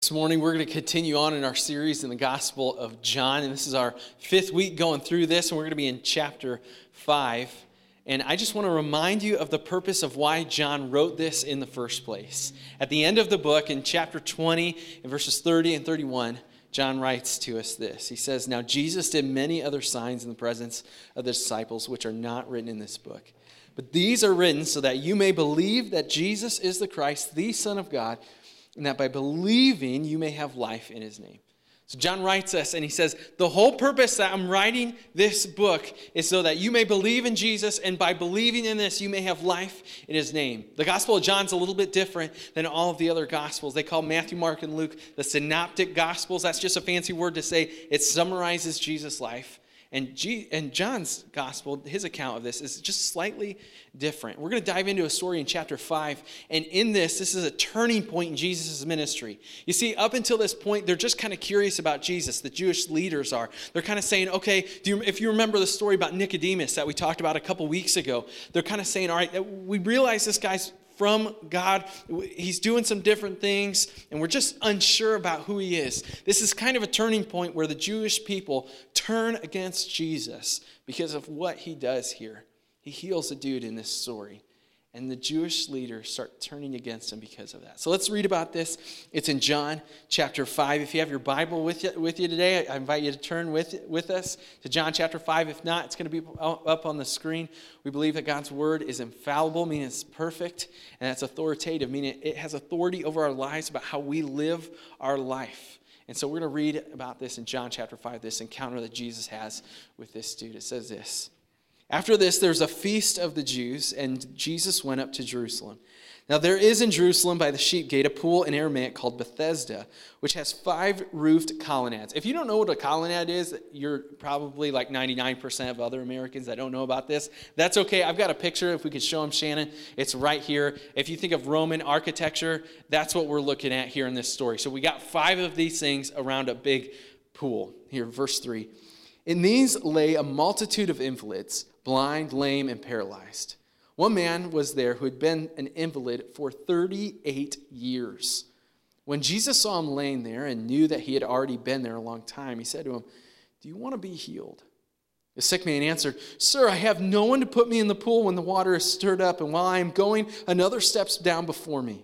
This morning we're going to continue on in our series in the Gospel of John, and this is our 5th week going through this, and we're going to be in chapter 5. And I just want to remind you of the purpose of why John wrote this in the first place. At the end of the book, in chapter 20, in verses 30 and 31, John writes to us this. He says, "Now Jesus did many other signs in the presence of the disciples, which are not written in this book. But these are written so that you may believe that Jesus is the Christ, the Son of God, and that by believing you may have life in his name." So John writes us and he says, the whole purpose that I'm writing this book is so that you may believe in Jesus, and by believing in this you may have life in his name. The Gospel of John's a little bit different than all of the other Gospels. They call Matthew, Mark, and Luke the synoptic Gospels. That's just a fancy word to say it summarizes Jesus' life. And John's gospel, his account of this, is just slightly different. We're going to dive into a story in chapter 5. And in this is a turning point in Jesus' ministry. You see, up until this point, they're just kind of curious about Jesus. The Jewish leaders are. They're kind of saying, okay, if you remember the story about Nicodemus that we talked about a couple weeks ago, they're kind of saying, all right, we realize this guy's from God. He's doing some different things, and we're just unsure about who he is. This is kind of a turning point where the Jewish people turn against Jesus because of what he does here. He heals a dude in this story, and the Jewish leaders start turning against him because of that. So let's read about this. It's in John chapter 5. If you have your Bible with you today, I invite you to turn with us to John chapter 5. If not, it's going to be up on the screen. We believe that God's word is infallible, meaning it's perfect, and it's authoritative, meaning it has authority over our lives about how we live our life. And so we're going to read about this in John chapter 5, this encounter that Jesus has with this dude. It says this. "After this, there's a feast of the Jews, and Jesus went up to Jerusalem. Now there is in Jerusalem by the sheep gate a pool in Aramaic called Bethesda, which has 5 roofed colonnades." If you don't know what a colonnade is, you're probably like 99% of other Americans that don't know about this. That's okay. I've got a picture. If we could show them, Shannon, it's right here. If you think of Roman architecture, that's what we're looking at here in this story. So we got 5 of these things around a big pool. Here, verse 3. "In these lay a multitude of invalids, blind, lame, and paralyzed. One man was there who had been an invalid for 38 years. When Jesus saw him laying there and knew that he had already been there a long time, he said to him, 'Do you want to be healed?' The sick man answered, 'Sir, I have no one to put me in the pool when the water is stirred up, and while I am going, another steps down before me.'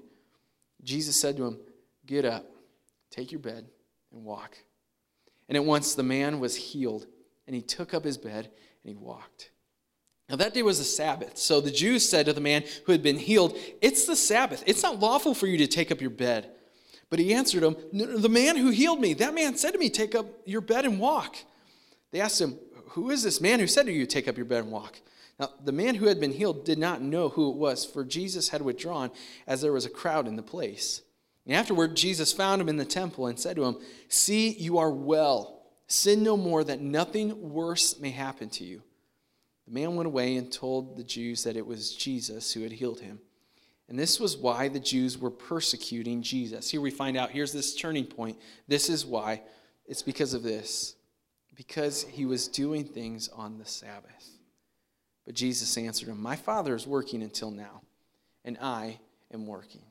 Jesus said to him, 'Get up, take your bed, and walk.' And at once the man was healed, and he took up his bed, and he walked. Now that day was the Sabbath. So the Jews said to the man who had been healed, 'It's the Sabbath. It's not lawful for you to take up your bed.' But he answered them, 'The man who healed me, that man said to me, take up your bed and walk.' They asked him, 'Who is this man who said to you, take up your bed and walk?' Now the man who had been healed did not know who it was, for Jesus had withdrawn, as there was a crowd in the place. And afterward Jesus found him in the temple and said to him, 'See, you are well. Sin no more, that nothing worse may happen to you.' The man went away and told the Jews that it was Jesus who had healed him. And this was why the Jews were persecuting Jesus." Here we find out, here's this turning point. This is why. It's because of this. Because he was doing things on the Sabbath. But Jesus answered him, "My Father is working until now, and I am working."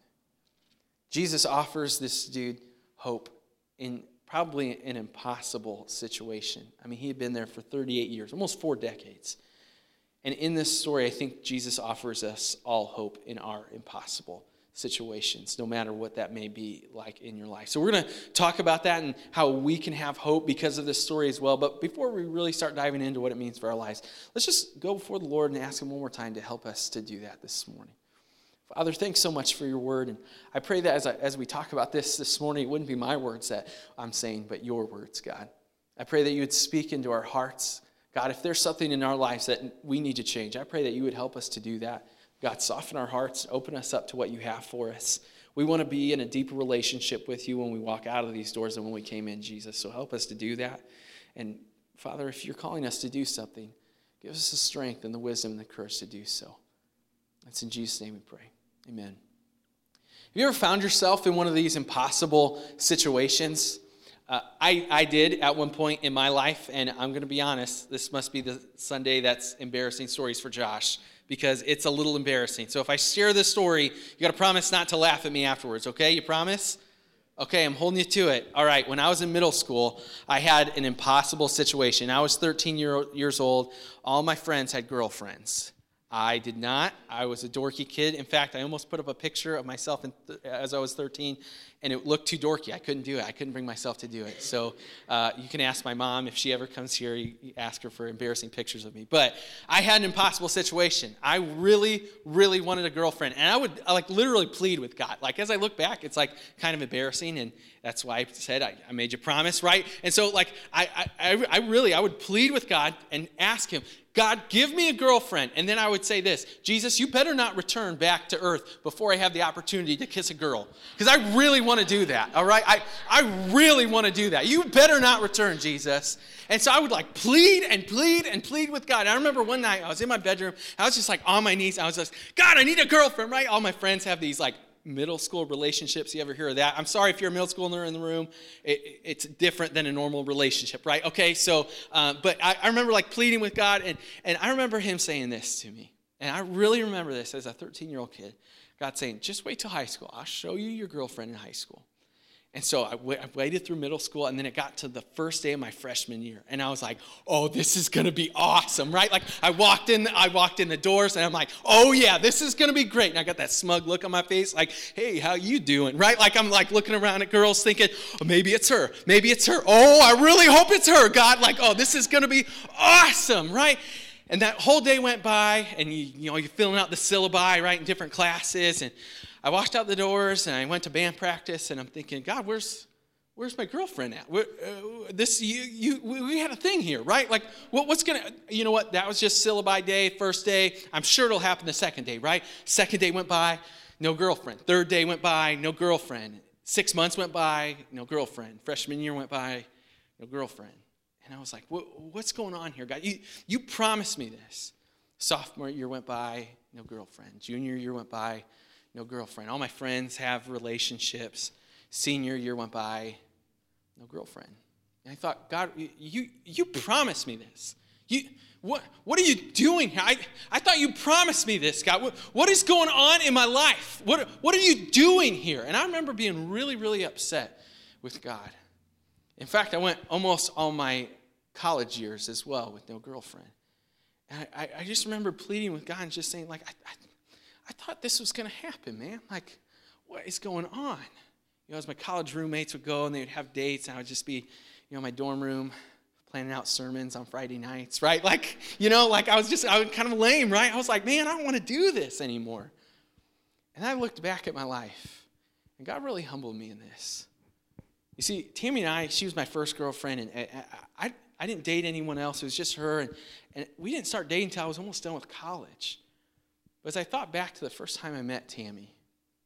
Jesus offers this dude hope in probably an impossible situation. I mean, he had been there for 38 years, almost 4 decades. And in this story, I think Jesus offers us all hope in our impossible situations, no matter what that may be like in your life. So we're going to talk about that and how we can have hope because of this story as well. But before we really start diving into what it means for our lives, let's just go before the Lord and ask him one more time to help us to do that this morning. Father, thanks so much for your word. And I pray that as we talk about this morning, it wouldn't be my words that I'm saying, but your words, God. I pray that you would speak into our hearts. God, if there's something in our lives that we need to change, I pray that you would help us to do that. God, soften our hearts, open us up to what you have for us. We want to be in a deeper relationship with you when we walk out of these doors than when we came in, Jesus. So help us to do that. And Father, if you're calling us to do something, give us the strength and the wisdom and the courage to do so. That's in Jesus' name we pray. Amen. Have you ever found yourself in one of these impossible situations? I did at one point in my life, and I'm going to be honest, this must be the Sunday that's embarrassing stories for Josh, because it's a little embarrassing. So if I share this story, you got to promise not to laugh at me afterwards, okay? You promise? Okay, I'm holding you to it. All right, when I was in middle school, I had an impossible situation. I was 13 years old. All my friends had girlfriends. I did not. I was a dorky kid. In fact, I almost put up a picture of myself as I was 13, and it looked too dorky. I couldn't do it. I couldn't bring myself to do it. So you can ask my mom if she ever comes here. You ask her for embarrassing pictures of me. But I had an impossible situation. I really, really wanted a girlfriend, and I would literally plead with God. Like, as I look back, it's kind of embarrassing, and that's why I said I made you promise, right? And so I would plead with God and ask him, God, give me a girlfriend. And then I would say this, Jesus, you better not return back to earth before I have the opportunity to kiss a girl. Because I really want to do that, all right? I really want to do that. You better not return, Jesus. And so I would plead and plead and plead with God. And I remember one night I was in my bedroom. I was just on my knees. I was just, God, I need a girlfriend, right? All my friends have these middle school relationships. You ever hear of that? I'm sorry if you're a middle schooler in the room. It's different than a normal relationship, right? Okay, so, but I remember pleading with God, and I remember him saying this to me. And I really remember this as a 13-year-old kid. God saying, just wait till high school. I'll show you your girlfriend in high school. And so I waited through middle school, and then it got to the first day of my freshman year. And I was like, oh, this is going to be awesome, right? I walked in the doors, and I'm like, oh, yeah, this is going to be great. And I got that smug look on my face, hey, how you doing, right? I'm looking around at girls thinking, oh, maybe it's her. Maybe it's her. Oh, I really hope it's her, God. Oh, this is going to be awesome, right? And that whole day went by, and you're filling out the syllabi, right, in different classes, and I walked out the doors, and I went to band practice, and I'm thinking, God, where's my girlfriend at? We had a thing here, right? What's going to, you know what? That was just syllabi day, first day. I'm sure it'll happen the second day, right? Second day went by, no girlfriend. Third day went by, no girlfriend. 6 months went by, no girlfriend. Freshman year went by, no girlfriend. And I was like, what's going on here, God? You promised me this. Sophomore year went by, no girlfriend. Junior year went by, no girlfriend. All my friends have relationships. Senior year went by, no girlfriend. And I thought, God, you promised me this. What are you doing here? I thought you promised me this, God. What is going on in my life? What are you doing here? And I remember being really, really upset with God. In fact, I went almost all my college years as well with no girlfriend. And I just remember pleading with God and just saying, I thought this was going to happen, man. What is going on? As my college roommates would go and they would have dates, and I would just be, in my dorm room planning out sermons on Friday nights, right? I was kind of lame, right? I was like, man, I don't want to do this anymore. And I looked back at my life, and God really humbled me in this. You see, Tammy and I, she was my first girlfriend, and I didn't date anyone else. It was just her, and we didn't start dating until I was almost done with college. But as I thought back to the first time I met Tammy,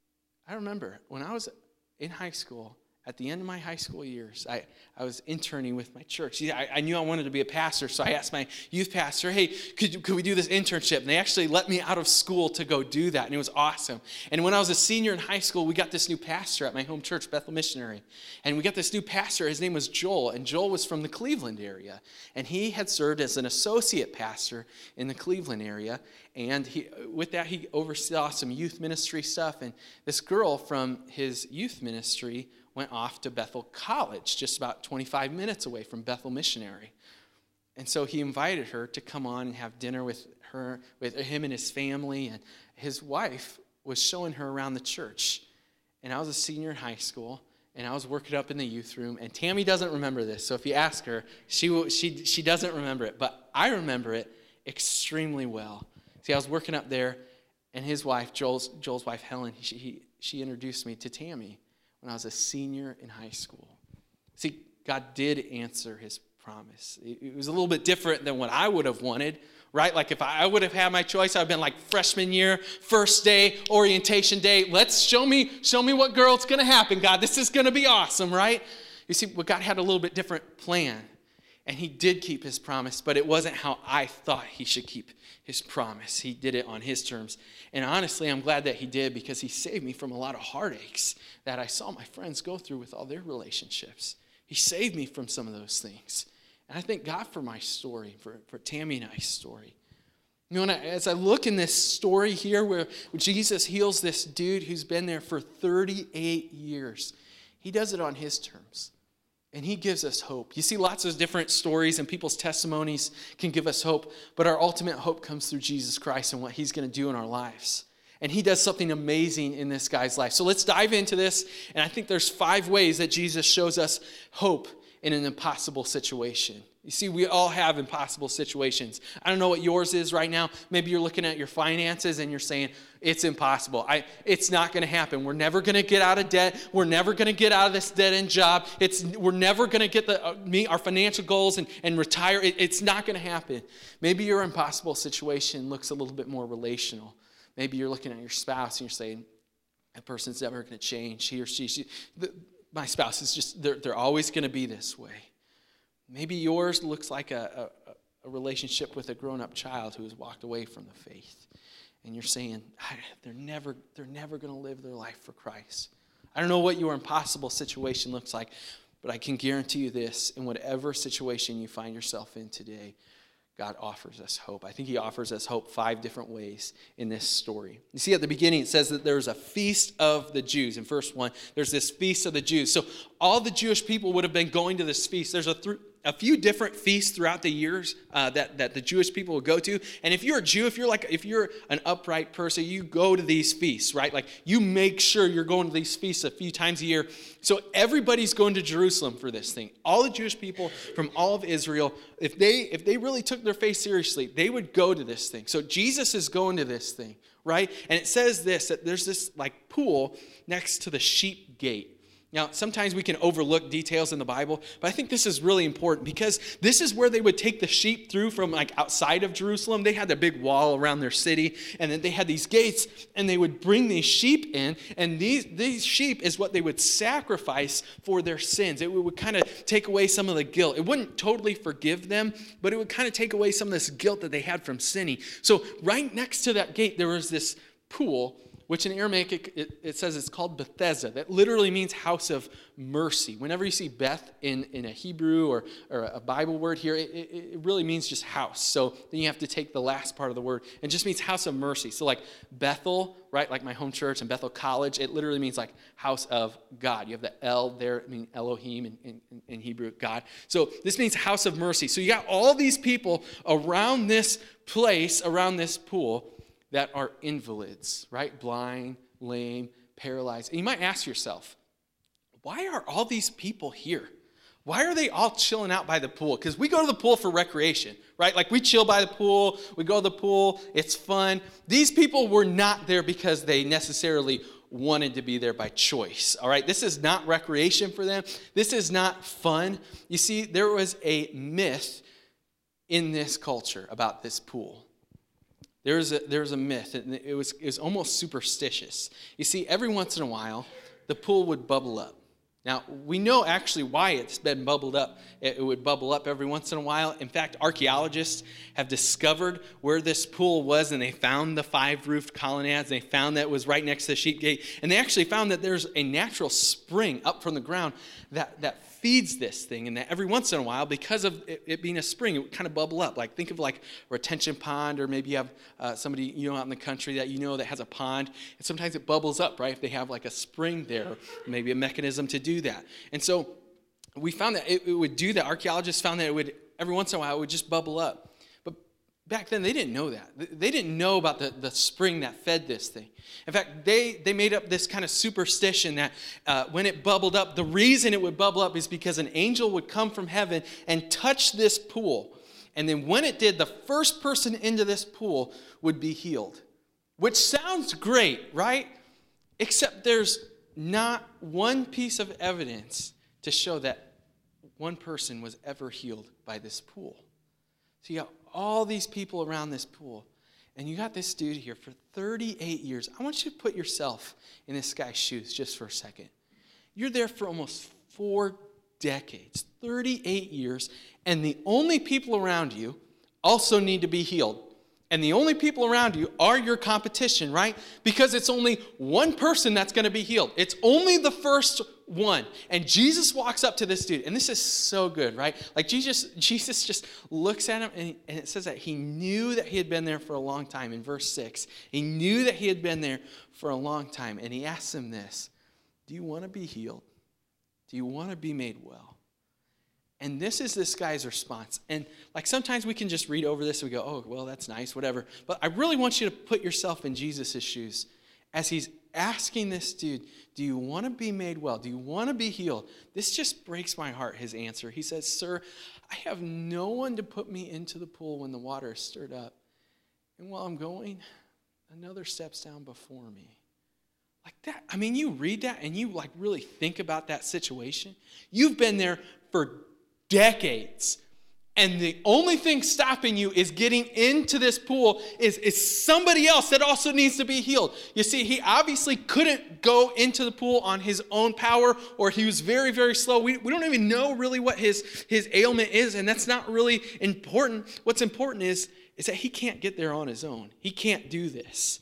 I remember when I was in high school, at the end of my high school years, I was interning with my church. I knew I wanted to be a pastor, so I asked my youth pastor, hey, could we do this internship? And they actually let me out of school to go do that, and it was awesome. And when I was a senior in high school, we got this new pastor at my home church, Bethel Missionary. And we got this new pastor. His name was Joel, and Joel was from the Cleveland area. And he had served as an associate pastor in the Cleveland area. And with that, he oversaw some youth ministry stuff. And this girl from his youth ministry went off to Bethel College, just about 25 minutes away from Bethel Missionary. And so he invited her to come on and have dinner with him and his family. And his wife was showing her around the church. And I was a senior in high school, and I was working up in the youth room. And Tammy doesn't remember this, so if you ask her, she doesn't remember it. But I remember it extremely well. See, I was working up there, and his wife, Joel's wife, Helen, she introduced me to Tammy when I was a senior in high school. See, God did answer his promise. It was a little bit different than what I would have wanted, right? If I would have had my choice, I would have been freshman year, first day, orientation day. Let's show me what girl it's going to happen, God. This is going to be awesome, right? You see, God had a little bit different plan, and he did keep his promise, but it wasn't how I thought he should keep his promise. He did it on his terms. And honestly, I'm glad that he did, because he saved me from a lot of heartaches that I saw my friends go through with all their relationships. He saved me from some of those things. And I thank God for my story, for Tammy and I's story. As I look in this story here where Jesus heals this dude who's been there for 38 years. He does it on his terms. And he gives us hope. You see, lots of different stories and people's testimonies can give us hope, but our ultimate hope comes through Jesus Christ and what he's going to do in our lives. And he does something amazing in this guy's life. So let's dive into this. And I think there's 5 ways that Jesus shows us hope in an impossible situation. You see, we all have impossible situations. I don't know what yours is right now. Maybe you're looking at your finances and you're saying, it's impossible. It's not going to happen. We're never going to get out of debt. We're never going to get out of this dead-end job. We're never going to get meet our financial goals and retire. It's not going to happen. Maybe your impossible situation looks a little bit more relational. Maybe you're looking at your spouse and you're saying, that person's never going to change. He or she my spouse is just, they're always going to be this way. Maybe yours looks like a relationship with a grown-up child who has walked away from the faith. And you're saying, they're never going to live their life for Christ. I don't know what your impossible situation looks like, but I can guarantee you this, in whatever situation you find yourself in today, God offers us hope. I think he offers us hope 5 different ways in this story. You see, at the beginning, it says that there's a feast of the Jews. In verse 1, there's this feast of the Jews. So all the Jewish people would have been going to this feast. There's a few different feasts throughout the years that the Jewish people would go to. And if you're a Jew, if you're an upright person, you go to these feasts, right? Like you make sure you're going to these feasts a few times a year. So everybody's going to Jerusalem for this thing. All the Jewish people from all of Israel, if they really took their faith seriously, they would go to this thing. So Jesus is going to this thing, right? And it says this, that there's this like pool next to the sheep gate. Now, sometimes we can overlook details in the Bible, but I think this is really important because this is where they would take the sheep through from like outside of Jerusalem. They had a big wall around their city, and then they had these gates, and they would bring these sheep in, and these sheep is what they would sacrifice for their sins. It would kind of take away some of the guilt. It wouldn't totally forgive them, but it would kind of take away some of this guilt that they had from sinning. So right next to that gate, there was this pool, which in Aramaic, it says it's called Bethesda. That literally means house of mercy. Whenever you see Beth in a Hebrew or a Bible word here, it really means just house. So then you have to take the last part of the word. And just means house of mercy. So like Bethel, right, like my home church and Bethel College, it literally means like house of God. You have the El there, I mean Elohim in Hebrew, God. So this means house of mercy. So you got all these people around this place, around this pool, that are invalids, right? Blind, lame, paralyzed. And you might ask yourself, why are all these people here? Why are they all chilling out by the pool? Because we go to the pool for recreation, right? Like we chill by the pool, we go to the pool, it's fun. These people were not there because they necessarily wanted to be there by choice, all right? This is not recreation for them. This is not fun. You see, there was a myth in this culture about this pool. There's a myth, and it was almost superstitious. You see, every once in a while, the pool would bubble up. Now, we know actually why it's been bubbled up. It would bubble up every once in a while. In fact, archaeologists have discovered where this pool was, and they found the 5-roofed colonnades. They found that it was right next to the sheep gate. And they actually found that there's a natural spring up from the ground that feeds this thing. And that every once in a while, because of it being a spring, it would kind of bubble up. Like think of like a retention pond, or maybe you have somebody out in the country that that has a pond. And sometimes it bubbles up, right? If they have like a spring there, maybe a mechanism to do that. And so we found that it would do that. Archaeologists found that it would, every once in a while, it would just bubble up. But back then, they didn't know that. They didn't know about the spring that fed this thing. In fact, they made up this kind of superstition that when it bubbled up, the reason it would bubble up is because an angel would come from heaven and touch this pool. And then when it did, the first person into this pool would be healed. Which sounds great, right? Except there's not one piece of evidence to show that one person was ever healed by this pool. So you got all these people around this pool, and you got this dude here for 38 years. I want you to put yourself in this guy's shoes just for a second. You're there for almost 4 decades, 38 years, and the only people around you also need to be healed. And the only people around you are your competition, right? Because it's only one person that's going to be healed. It's only the first one. And Jesus walks up to this dude. And this is so good, right? Like Jesus just looks at him, and it says that he knew that he had been there for a long time. In verse 6, he knew that he had been there for a long time. And he asks him this, do you want to be healed? Do you want to be made well? And this is this guy's response. And like sometimes we can just read over this and we go, oh, well, that's nice, whatever. But I really want you to put yourself in Jesus' shoes as he's asking this dude, do you want to be made well? Do you want to be healed? This just breaks my heart, his answer. He says, sir, I have no one to put me into the pool when the water is stirred up. And while I'm going, another steps down before me. Like that. I mean, you read that and you like really think about that situation. You've been there for decades. And the only thing stopping you is getting into this pool is somebody else that also needs to be healed. You see, he obviously couldn't go into the pool on his own power, or he was very, very slow. We don't even know really what his ailment is, and that's not really important. What's important is that he can't get there on his own. He can't do this.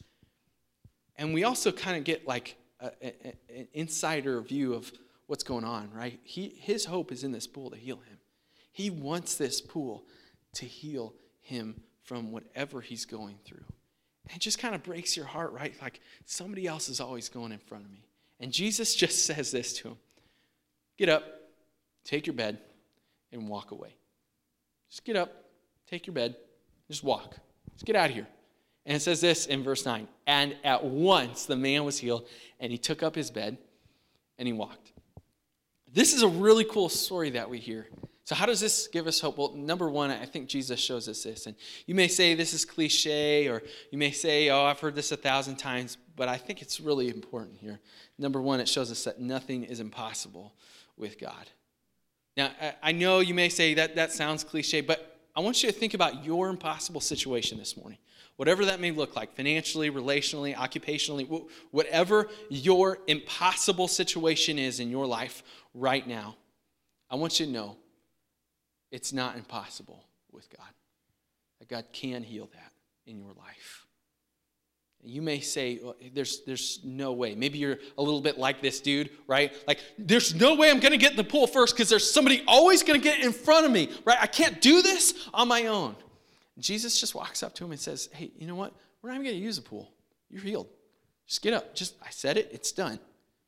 And we also kind of get like an insider view of what's going on, right? His hope is in this pool to heal him. He wants this pool to heal him from whatever he's going through. And it just kind of breaks your heart, right? Like somebody else is always going in front of me. And Jesus just says this to him. Get up, take your bed, and walk away. Just get up, take your bed, just walk. Just get out of here. And it says this in verse 9. And at once the man was healed, and he took up his bed, and he walked. This is a really cool story that we hear. So how does this give us hope? Well, number one, I think Jesus shows us this. And you may say this is cliche, or you may say, oh, I've heard this 1,000 times, but I think it's really important here. Number one, it shows us that nothing is impossible with God. Now, I know you may say that sounds cliche, but I want you to think about your impossible situation this morning. Whatever that may look like, financially, relationally, occupationally, whatever your impossible situation is in your life right now, I want you to know it's not impossible with God. That God can heal that in your life. You may say, well, there's no way. Maybe you're a little bit like this dude, right? Like, there's no way I'm going to get in the pool first because there's somebody always going to get in front of me, right? I can't do this on my own. Jesus just walks up to him and says, hey, you know what? We're not even going to use a pool. You're healed. Just get up. I said it. It's done.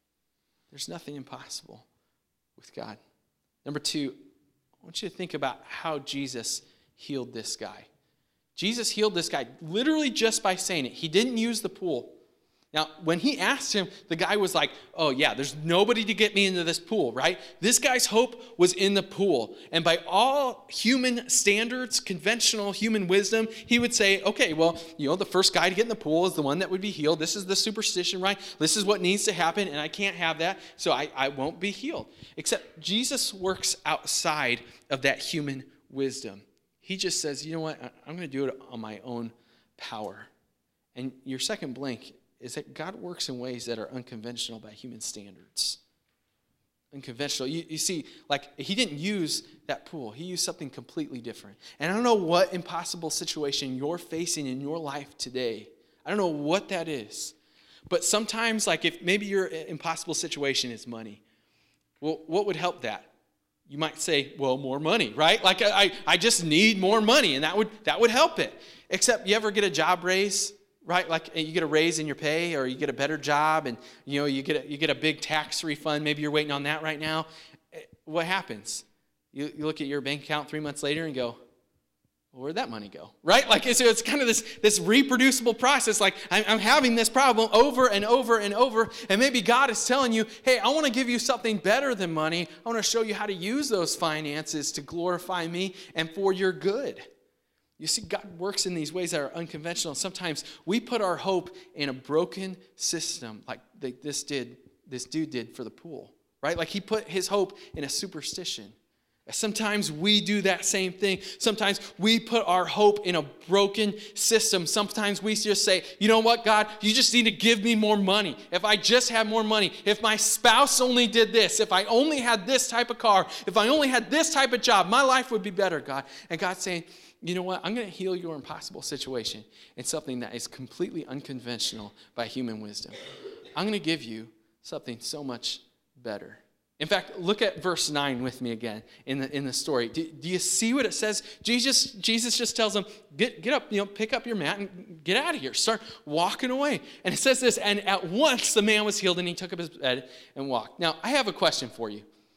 There's nothing impossible with God. Number two, I want you to think about how Jesus healed this guy. Jesus healed this guy literally just by saying it. He didn't use the pool. Now, when he asked him, the guy was like, oh yeah, there's nobody to get me into this pool, right? This guy's hope was in the pool. And by all human standards, conventional human wisdom, he would say, okay, well, the first guy to get in the pool is the one that would be healed. This is the superstition, right? This is what needs to happen, and I can't have that, so I won't be healed. Except Jesus works outside of that human wisdom. He just says, you know what? I'm going to do it on my own power. And your second blank is that God works in ways that are unconventional by human standards. Unconventional. You see, like, he didn't use that pool. He used something completely different. And I don't know what impossible situation you're facing in your life today. I don't know what that is. But sometimes, like, if maybe your impossible situation is money, well, what would help that? You might say, well, more money, right? Like, I just need more money, and that would help it. Except, you ever get a job raise? Right, like you get a raise in your pay, or you get a better job, and you get a big tax refund. Maybe you're waiting on that right now. What happens? You look at your bank account 3 months later and go, well, where'd that money go? Right? Like it's kind of this reproducible process. Like I'm having this problem over and over and over, and maybe God is telling you, hey, I want to give you something better than money. I want to show you how to use those finances to glorify me and for your good. You see, God works in these ways that are unconventional. Sometimes we put our hope in a broken system like this dude did for the pool, right? Like he put his hope in a superstition. Sometimes we do that same thing. Sometimes we put our hope in a broken system. Sometimes we just say, you know what, God, you just need to give me more money. If I just had more money, if my spouse only did this, if I only had this type of car, if I only had this type of job, my life would be better, God. And God's saying, you know what? I'm going to heal your impossible situation in something that is completely unconventional by human wisdom. I'm going to give you something so much better. In fact, look at verse 9 with me again in the story. Do you see what it says? Jesus just tells them, get up, pick up your mat and get out of here. Start walking away. And it says this, and at once the man was healed and he took up his bed and walked. Now, I have a question for you.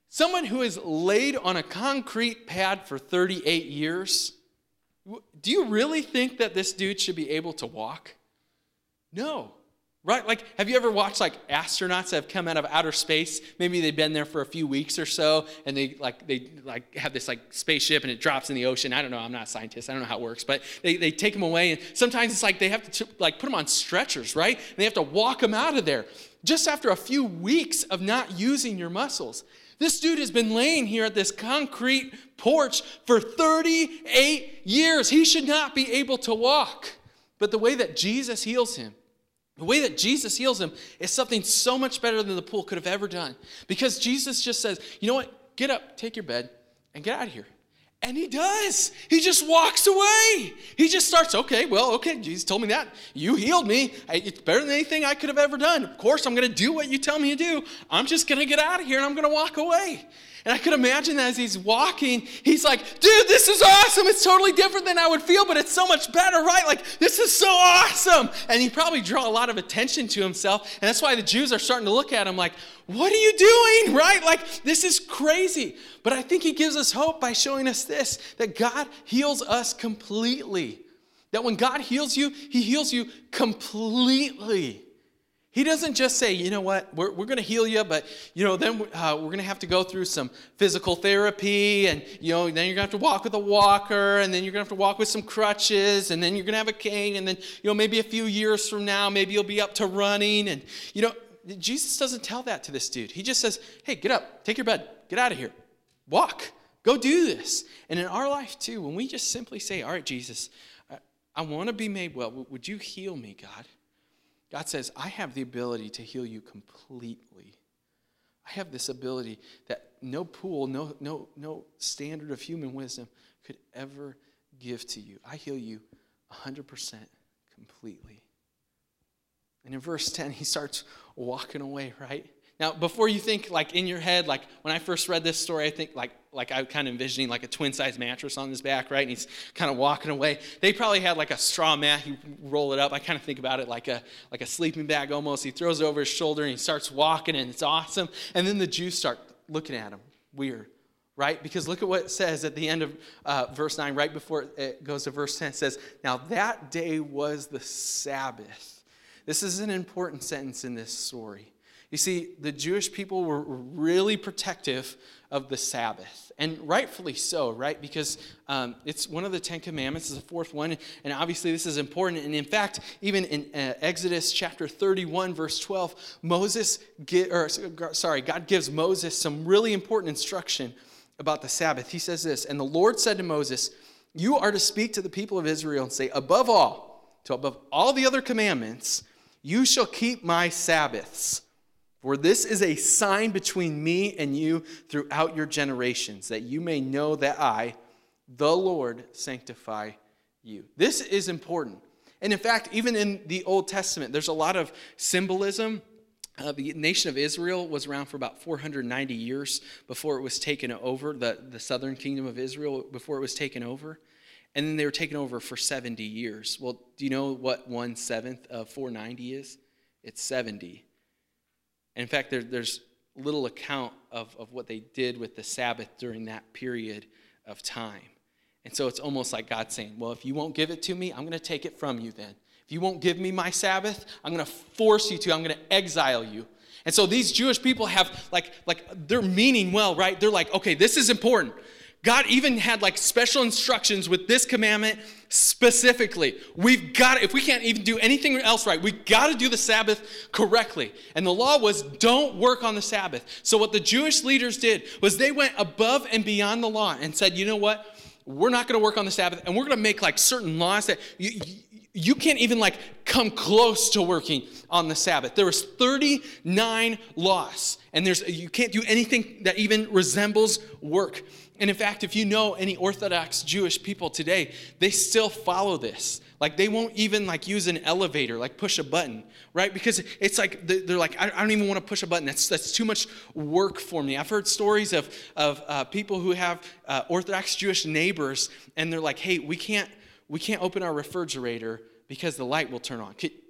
Someone who has laid on a concrete pad for 38 years, do you really think that this dude should be able to walk? No. Right? Like, have you ever watched like astronauts that have come out of outer space? Maybe they've been there for a few weeks or so, and they have this like spaceship and it drops in the ocean. I don't know. I'm not a scientist. I don't know how it works, but they take them away, and sometimes it's like they have to like put them on stretchers, right? And they have to walk them out of there just after a few weeks of not using your muscles. This dude has been laying here at this concrete porch for 38 years. He should not be able to walk. But the way that Jesus heals him, is something so much better than the pool could have ever done. Because Jesus just says, you know what? Get up, take your bed, and get out of here. And he does. He just walks away. He just starts, okay, Jesus told me that. You healed me. It's better than anything I could have ever done. Of course, I'm going to do what you tell me to do. I'm just going to get out of here, and I'm going to walk away. And I could imagine that as he's walking, he's like, dude, this is awesome. It's totally different than I would feel, but it's so much better, right? Like, this is so awesome. And he probably draw a lot of attention to himself. And that's why the Jews are starting to look at him like, what are you doing, right? Like, this is crazy. But I think he gives us hope by showing us this, that God heals us completely. That when God heals you, he heals you completely. He doesn't just say, you know what, we're going to heal you, but, then we're going to have to go through some physical therapy, and, then you're going to have to walk with a walker, and then you're going to have to walk with some crutches, and then you're going to have a cane, and then, maybe a few years from now, maybe you'll be up to running, and, Jesus doesn't tell that to this dude. He just says, hey, get up, take your bed, get out of here, walk, go do this. And in our life, too, when we just simply say, all right, Jesus, I want to be made well, would you heal me, God? God says, I have the ability to heal you completely. I have this ability that no pool, no standard of human wisdom could ever give to you. I heal you 100% completely. And in verse 10, he starts walking away, right? Now, before you think, like, in your head, like, when I first read this story, I think, like I kind of envisioning, like, a twin-size mattress on his back, right? And he's kind of walking away. They probably had, like, a straw mat. He roll it up. I kind of think about it like a sleeping bag almost. He throws it over his shoulder, and he starts walking, and it's awesome. And then the Jews start looking at him weird, right? Because look at what it says at the end of verse 9, right before it goes to verse 10. It says, now that day was the Sabbath. This is an important sentence in this story. You see, the Jewish people were really protective of the Sabbath, and rightfully so, right? Because it's one of the Ten Commandments, it's the fourth one, and obviously this is important. And in fact, even in Exodus chapter 31, verse 12, God gives Moses some really important instruction about the Sabbath. He says this, and the Lord said to Moses, you are to speak to the people of Israel and say, above all the other commandments, you shall keep my Sabbaths. For this is a sign between me and you throughout your generations, that you may know that I, the Lord, sanctify you. This is important. And in fact, even in the Old Testament, there's a lot of symbolism. The nation of Israel was around for about 490 years before it was taken over, the southern kingdom of Israel, before it was taken over. And then they were taken over for 70 years. Well, do you know what 1/7 of 490 is? It's 70. And in fact, there's little account of what they did with the Sabbath during that period of time. And so it's almost like God saying, well, if you won't give it to me, I'm going to take it from you then. If you won't give me my Sabbath, I'm going to force you to. I'm going to exile you. And so these Jewish people have, like they're meaning well, right? They're like, okay, this is important. God even had like special instructions with this commandment specifically. We've got, if we can't even do anything else right, we've got to do the Sabbath correctly. And the law was, don't work on the Sabbath. So what the Jewish leaders did was they went above and beyond the law and said, you know what? We're not going to work on the Sabbath, and we're going to make like certain laws that you can't even like come close to working on the Sabbath. There was 39 laws, and you can't do anything that even resembles work. And in fact, if you know any Orthodox Jewish people today, they still follow this. Like they won't even like use an elevator, like push a button, right? Because it's like, they're like, I don't even want to push a button. That's too much work for me. I've heard stories of people who have Orthodox Jewish neighbors, and they're like, hey, we can't open our refrigerator because the light will turn on.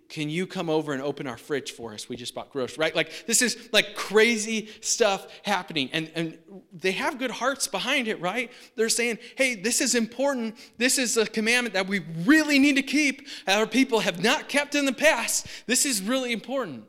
can you come over and open our fridge for us? We just bought groceries, right? Like, this is like crazy stuff happening. And they have good hearts behind it, right? They're saying, hey, this is important. This is a commandment that we really need to keep. Our people have not kept in the past. This is really important.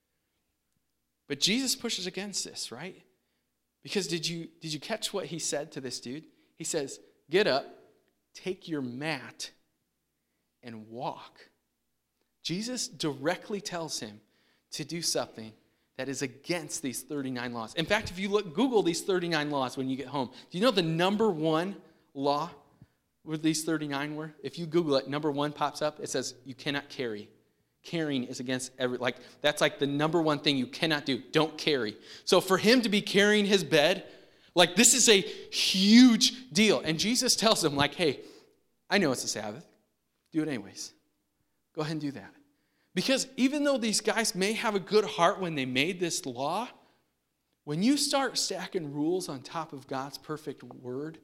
But Jesus pushes against this, right? Because did you catch what he said to this dude? He says, get up, take your mat, and walk. Jesus directly tells him to do something that is against these 39 laws. In fact, if you Google these 39 laws when you get home, do you know the number one law with these 39 were? If you Google it, number one pops up. It says you cannot carry. Carrying is against that's like the number one thing you cannot do. Don't carry. So for him to be carrying his bed, like, this is a huge deal. And Jesus tells him, like, hey, I know it's a Sabbath. Do it anyways. Go ahead and do that. Because even though these guys may have a good heart when they made this law, when you start stacking rules on top of God's perfect word,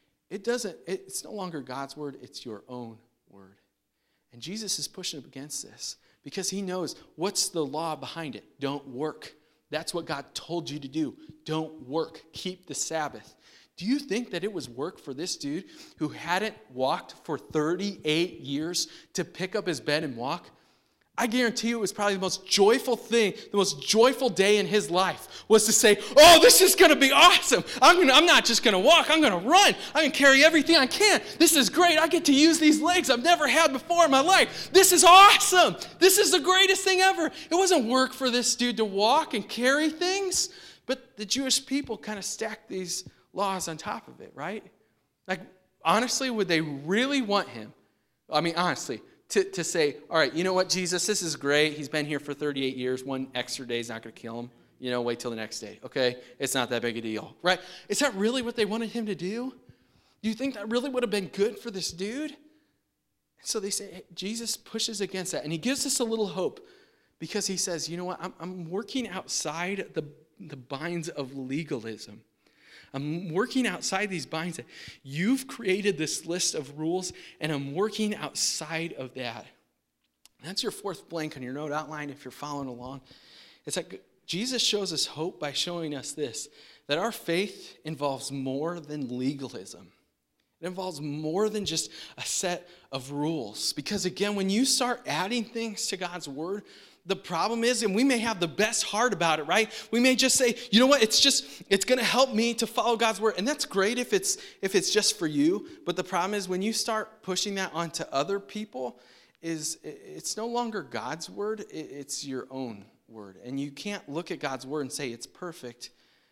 it's no longer God's word, it's your own word. And Jesus is pushing up against this because he knows what's the law behind it. Don't work. That's what God told you to do. Don't work. Keep the Sabbath. Do you think that it was work for this dude who hadn't walked for 38 years to pick up his bed and walk? I guarantee you it was probably the most joyful thing, the most joyful day in his life was to say, oh, this is going to be awesome. I'm not just going to walk. I'm going to run. I'm going to carry everything I can. This is great. I get to use these legs I've never had before in my life. This is awesome. This is the greatest thing ever. It wasn't work for this dude to walk and carry things, but the Jewish people kind of stacked these laws on top of it, right? Like, honestly, would they really want him? I mean, honestly, to say, all right, you know what, Jesus, this is great. He's been here for 38 years. One extra day is not going to kill him. Wait till the next day, okay? It's not that big a deal, right? Is that really what they wanted him to do? Do you think that really would have been good for this dude? So they say, hey, Jesus pushes against that. And he gives us a little hope because he says, you know what, I'm working outside the binds of legalism. I'm working outside these binds. You've created this list of rules, and I'm working outside of that. That's your fourth blank on your note outline if you're following along. It's like Jesus shows us hope by showing us this, that our faith involves more than legalism. It involves more than just a set of rules. Because again, when you start adding things to God's word, the problem is, and we may have the best heart about it, right? We may just say, you know what, it's going to help me to follow God's word. And that's great if it's just for you. But the problem is when you start pushing that onto other people, it's no longer God's word, it's your own word. And you can't look at God's word and say it's perfect,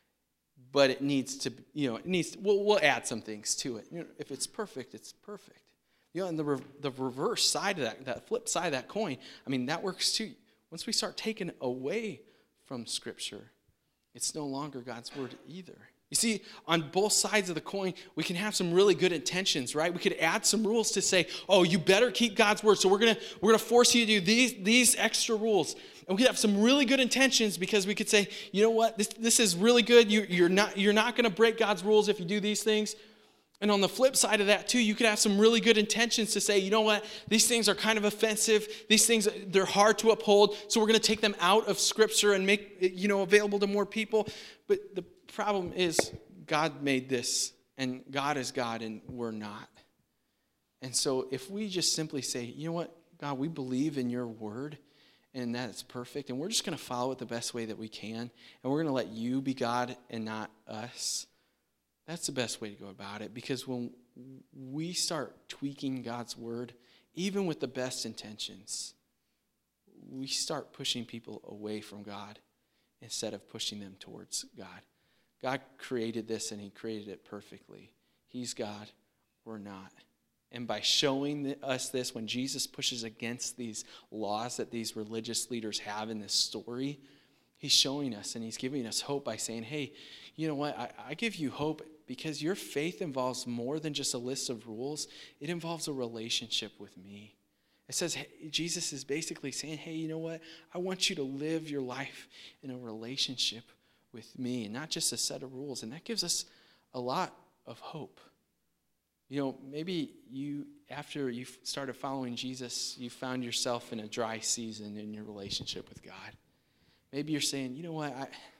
but it needs to, we'll add some things to it. If it's perfect, it's perfect. And the reverse side of that flip side of that coin, I mean, that works too. Once we start taking away from Scripture, it's no longer God's word either. You see, on both sides of the coin, we can have some really good intentions, right? We could add some rules to say, oh, you better keep God's word, so we're gonna force you to do these extra rules. And we could have some really good intentions because we could say, you know what, this is really good. You're not gonna break God's rules if you do these things. And on the flip side of that, too, you could have some really good intentions to say, you know what, these things are kind of offensive. These things, they're hard to uphold, so we're going to take them out of Scripture and make it, available to more people. But the problem is God made this, and God is God, and we're not. And so if we just simply say, you know what, God, we believe in your word, and that it's perfect, and we're just going to follow it the best way that we can, and we're going to let you be God and not us, that's the best way to go about it, because when we start tweaking God's word, even with the best intentions, we start pushing people away from God instead of pushing them towards God. God created this, and he created it perfectly. He's God, we're not. And by showing us this, when Jesus pushes against these laws that these religious leaders have in this story, he's showing us, and he's giving us hope by saying, hey, you know what, I give you hope because your faith involves more than just a list of rules. It involves a relationship with me. It says, hey, Jesus is basically saying, hey, you know what, I want you to live your life in a relationship with me and not just a set of rules. And that gives us a lot of hope. Maybe after you started following Jesus, you found yourself in a dry season in your relationship with God. Maybe you're saying, you know what,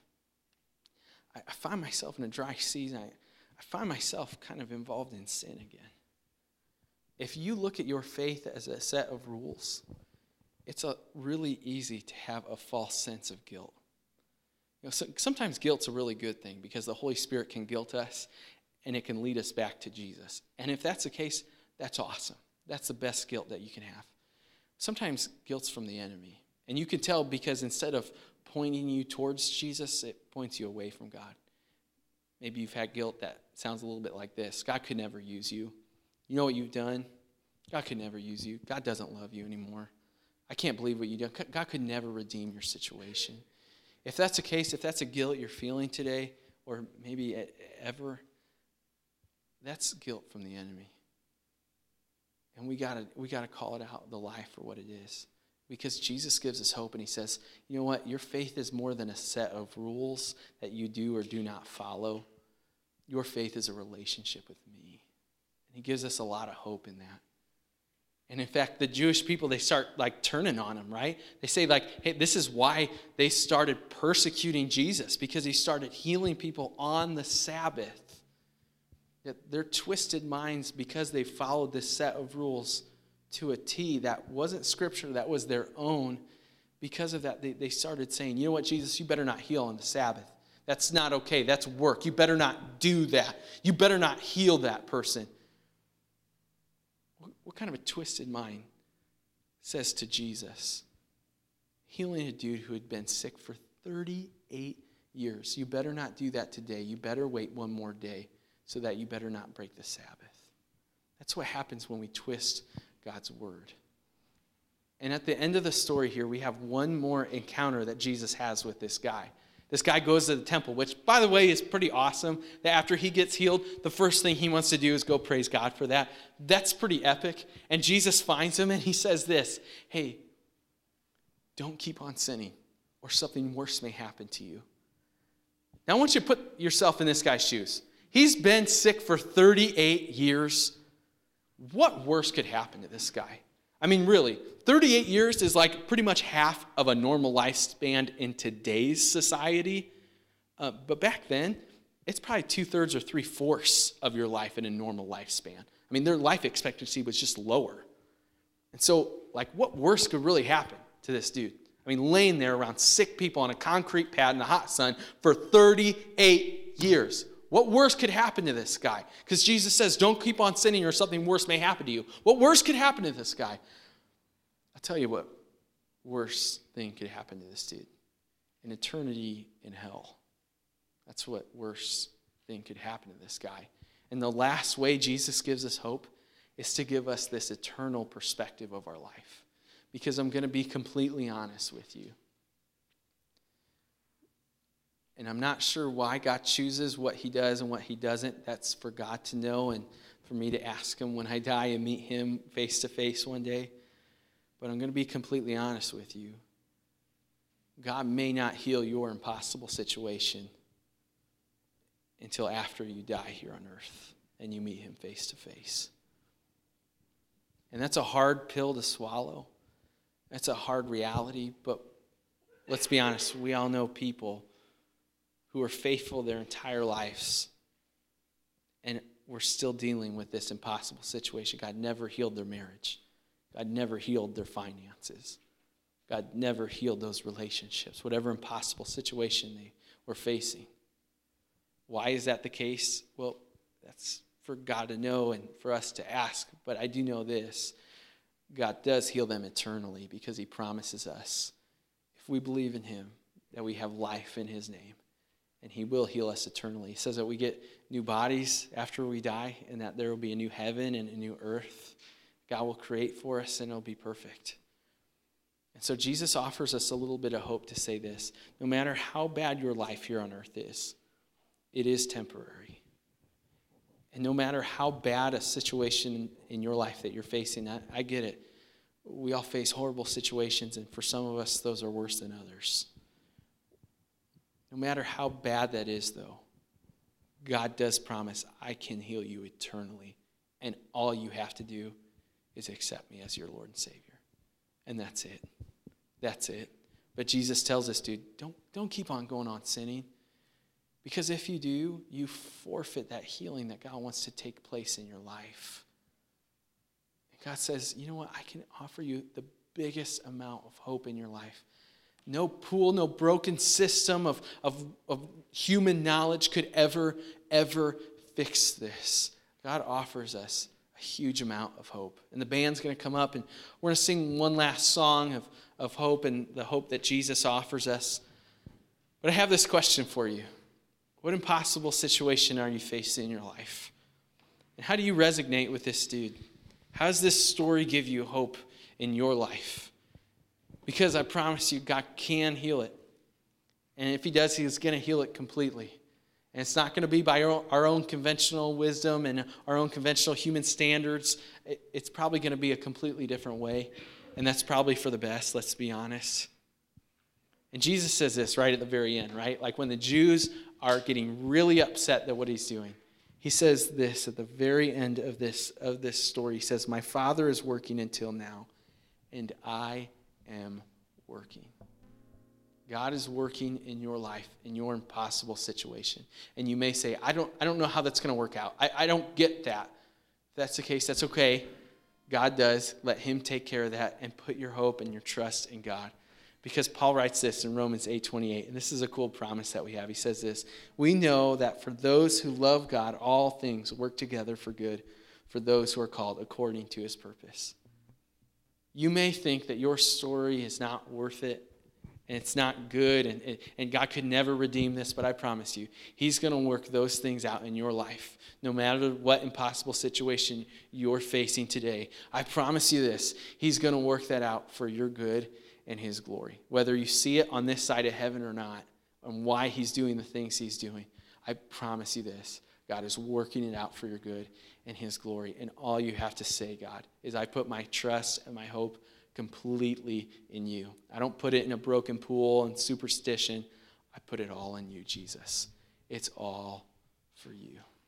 I find myself in a dry season. I find myself kind of involved in sin again. If you look at your faith as a set of rules, it's really easy to have a false sense of guilt. Sometimes guilt's a really good thing because the Holy Spirit can guilt us and it can lead us back to Jesus. And if that's the case, that's awesome. That's the best guilt that you can have. Sometimes guilt's from the enemy. And you can tell because instead of pointing you towards Jesus, it points you away from God. Maybe you've had guilt that sounds a little bit like this. God could never use you. You know what you've done? God could never use you. God doesn't love you anymore. I can't believe what you did. God could never redeem your situation. If that's the case, if that's a guilt you're feeling today, or maybe ever, that's guilt from the enemy. And we gotta call it out, the lie, for what it is. Because Jesus gives us hope and he says, you know what? Your faith is more than a set of rules that you do or do not follow. Your faith is a relationship with me. And he gives us a lot of hope in that. And in fact, the Jewish people, they start turning on him, right? They say hey, this is why they started persecuting Jesus, because he started healing people on the Sabbath. Yet their twisted minds, because they followed this set of rules to a T that wasn't scripture, that was their own, because of that, they started saying, you know what, Jesus, you better not heal on the Sabbath. That's not okay. That's work. You better not do that. You better not heal that person. What kind of a twisted mind says to Jesus, healing a dude who had been sick for 38 years, you better not do that today. You better wait one more day so that you better not break the Sabbath. That's what happens when we twist God's word. And at the end of the story here, we have one more encounter that Jesus has with this guy. This guy goes to the temple, which, by the way, is pretty awesome. That after he gets healed, the first thing he wants to do is go praise God for that. That's pretty epic. And Jesus finds him and he says this, hey, don't keep on sinning or something worse may happen to you. Now I want you to put yourself in this guy's shoes. He's been sick for 38 years. What worse could happen to this guy? I mean, really, 38 years is like pretty much half of a normal lifespan in today's society. But back then, it's probably 2/3 or 3/4 of your life in a normal lifespan. I mean, their life expectancy was just lower. And so, what worse could really happen to this dude? I mean, laying there around sick people on a concrete pad in the hot sun for 38 years. What worse could happen to this guy? Because Jesus says, don't keep on sinning or something worse may happen to you. What worse could happen to this guy? I'll tell you what worse thing could happen to this dude. An eternity in hell. That's what worse thing could happen to this guy. And the last way Jesus gives us hope is to give us this eternal perspective of our life. Because I'm going to be completely honest with you. And I'm not sure why God chooses what he does and what he doesn't. That's for God to know and for me to ask him when I die and meet him face to face one day. But I'm going to be completely honest with you. God may not heal your impossible situation until after you die here on earth and you meet him face to face. And that's a hard pill to swallow. That's a hard reality. But let's be honest, we all know people who are faithful their entire lives, and we're still dealing with this impossible situation. God never healed their marriage. God never healed their finances. God never healed those relationships, whatever impossible situation they were facing. Why is that the case? Well, that's for God to know and for us to ask, but I do know this. God does heal them eternally because he promises us, if we believe in him, that we have life in his name. And he will heal us eternally. He says that we get new bodies after we die and that there will be a new heaven and a new earth. God will create for us and it'll be perfect. And so Jesus offers us a little bit of hope to say this. No matter how bad your life here on earth is, it is temporary. And no matter how bad a situation in your life that you're facing, I get it. We all face horrible situations, and for some of us, those are worse than others. No matter how bad that is, though, God does promise, I can heal you eternally and all you have to do is accept me as your Lord and Savior. And that's it. That's it. But Jesus tells us, dude, don't keep on going on sinning. Because if you do, you forfeit that healing that God wants to take place in your life. And God says, you know what? I can offer you the biggest amount of hope in your life. No pool, no broken system of human knowledge could ever fix this. God offers us a huge amount of hope. And the band's going to come up, and we're going to sing one last song of hope and the hope that Jesus offers us. But I have this question for you. What impossible situation are you facing in your life? And how do you resonate with this dude? How does this story give you hope in your life? Because I promise you, God can heal it. And if he does, he's going to heal it completely. And it's not going to be by our own conventional wisdom and our own conventional human standards. It's probably going to be a completely different way. And that's probably for the best, let's be honest. And Jesus says this right at the very end, right? Like when the Jews are getting really upset at what he's doing. He says this at the very end of this story. He says, my Father is working until now, and I am working. God is working in your life, in your impossible situation. And you may say, I don't know how that's going to work out. I don't get that. If that's the case, that's okay. God does. Let him take care of that and put your hope and your trust in God. Because Paul writes this in Romans 8:28, and this is a cool promise that we have. He says this, we know that for those who love God, all things work together for good, for those who are called according to his purpose. You may think that your story is not worth it, and it's not good, and God could never redeem this, but I promise you, he's going to work those things out in your life, no matter what impossible situation you're facing today. I promise you this, he's going to work that out for your good and his glory. Whether you see it on this side of heaven or not, and why he's doing the things he's doing, I promise you this, God is working it out for your good and his glory. And all you have to say, God, is I put my trust and my hope completely in you. I don't put it in a broken pool and superstition. I put it all in you, Jesus. It's all for you.